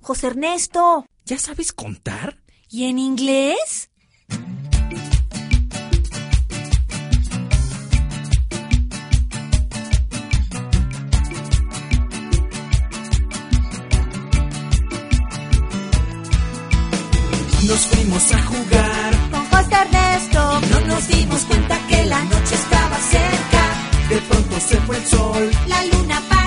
José Ernesto. ¿Ya sabes contar? ¿Y en inglés? Nos fuimos a jugar Con José Ernesto. No nos dimos cuenta que la noche estaba cerca. De pronto se fue el sol. La luna para